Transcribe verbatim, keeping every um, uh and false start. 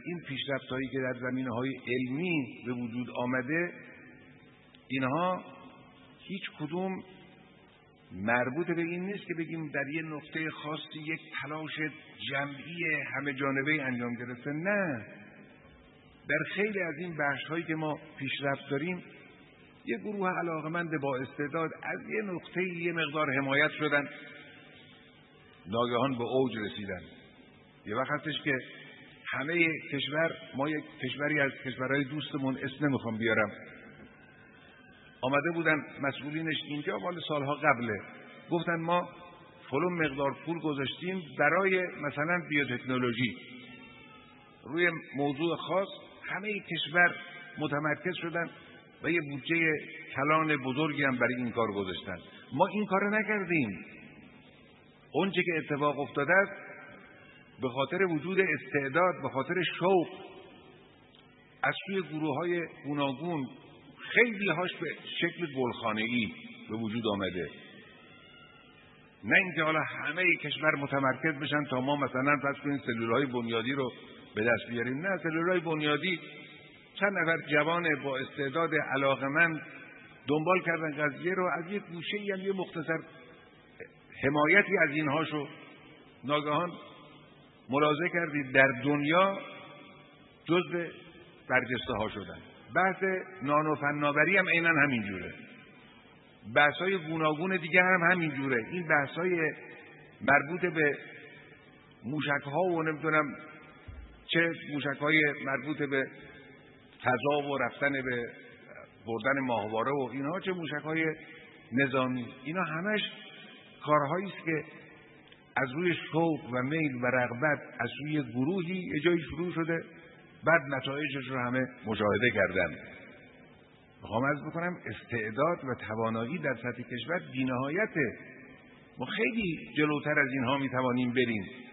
این پیشرفت‌هایی که در زمینه‌های علمی به وجود آمده، اینها هیچ کدوم مربوط به این نیست که بگیم در یه نقطه خاصی یک تلاش جمعی همه جانبه انجام گرفته. نه، در خیلی از این بخش‌هایی که ما پیشرفت داریم یه گروه علاقمند با استعداد از یه نقطه یه مقدار حمایت شدن، ناگهان به اوج رسیدن. یه وقت هستش که همه کشور، ما یک کشوری از کشورهای دوستمون، اسم نمیخوام بیارم، آمده بودن مسئولینش اینجا، مال سالها قبله، گفتن ما فلان مقدار پول گذاشتیم برای مثلا بیوتکنولوژی روی موضوع خاص، همه کشور متمرکز شدن و یه بودجه کلان بزرگی هم برای این کار گذاشتن. ما این کارو نکردیم. اون چه که اتفاق افتاده است به خاطر وجود استعداد، به خاطر شوق از سوی گروه‌های گوناگون، خیلی هاش به شکل گلخانه‌ای به وجود آمده. نه اینکه حالا همه کشور متمرکز بشن تا ما مثلا فرض کنیم سلول‌های بنیادی رو به دست بیاریم. نه، سلول‌های بنیادی چند نفر جوان با استعداد علاقمند دنبال کردن قضیه رو، از یک گوشه‌ای هم یه مختصر حمایتی از اینهاشو ناگهان ملاحظه کردید در دنیا جزء برجسته ها شدن. بحث نانو فناوری هم عیناً همین جوره، بحث‌های گوناگون دیگه هم همین جوره. این بحث‌های مربوط به موشک‌ها و نمیدونم چه موشک‌های مربوط به فضا و رفتن به بردن ماهواره و اینها، چه موشک‌های نظامی، اینا همش کارهایی است که از روی شوق و میل و رغبت از روی گروهی یه جایی شروع شده، بعد نتایجش رو همه مشاهده کردن. میخوام عرض بکنم استعداد و توانایی در سطح کشور بی‌نهایته. ما خیلی جلوتر از اینها میتوانیم بریم.